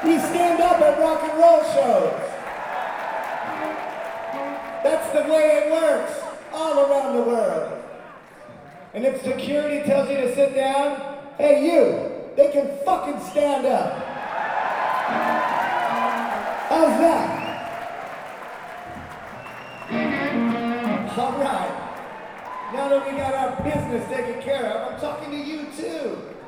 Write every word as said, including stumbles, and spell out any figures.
We stand up at rock and roll shows. That's the way it works all around the world. And if security tells you to sit down, hey you, they can fucking stand up. How's that? All right. Now that we got our business taken care of, I'm talking to you too.